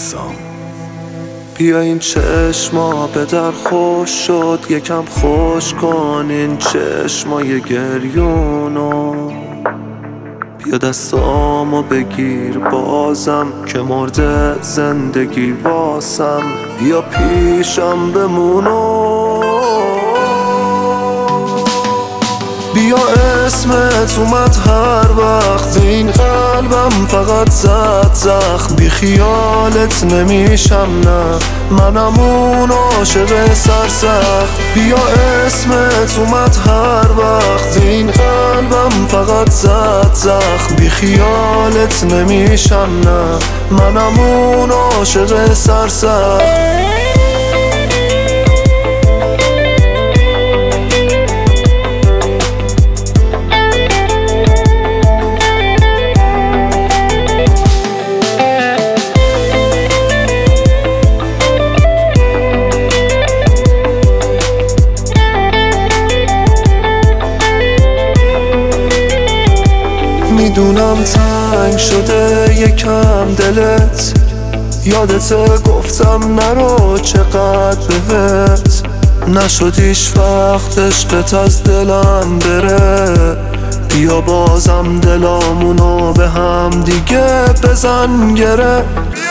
سام. بیا این چشما به در خوش شد، یکم خوش کن این چشمای گریونو. بیا دستامو بگیر بازم که مرده زندگی واسم. بیا پیشم بمونو. بیا اسمت اومد هر وقت این قلبم فقط زد زخم. بی خیالت نمیشم نه، منم اون عاشق سرسخت. بیا اسمت اومد هر وقت این قلبم فقط زد زخم. بی خیالت نمیشم نه، منم اون عاشق سرسخت. میدونم تنگ شده یکم دلت، یادت گفتم نرو چقدر بهت. نشدیش وقت عشقت از دلم بره. بیا بازم دلامونو به هم دیگه بزن گره.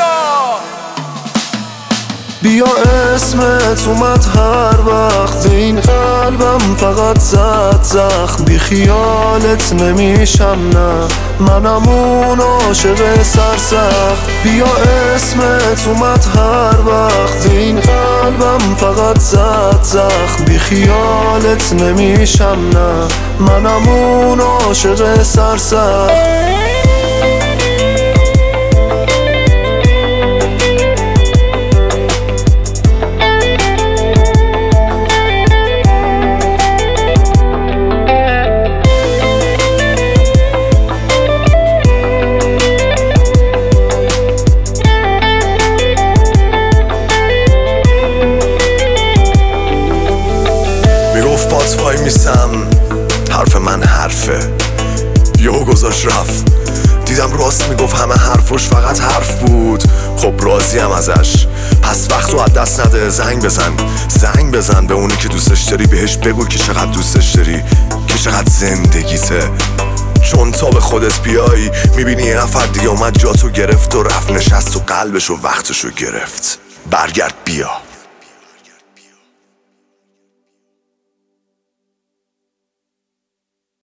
بیا اسمت اومد هر وقت این قلبم فقط زد زخم. بی خیالت نمیشم نه، منم اون عاشق سرسخت. بیا اسمت اومد هر وقت این قلبم فقط زد زخم. بی خیالت نمیشم نه، منم اون عاشق سرسخت. وای میسم حرف من حرفه، یهو گذاشت رفت. دیدم راست میگفت همه حرفش فقط حرف بود. خب راضیم ازش، پس وقتو از دست نده. زنگ بزن به اونی که دوستش داری. بهش بگو که چقدر دوستش داری، که چقدر زندگیته. چون تا به خودت بیای میبینی یه نفر دیگه اومد جاتو گرفت و رفت نشست و قلبشو وقتشو گرفت. برگرد بیا.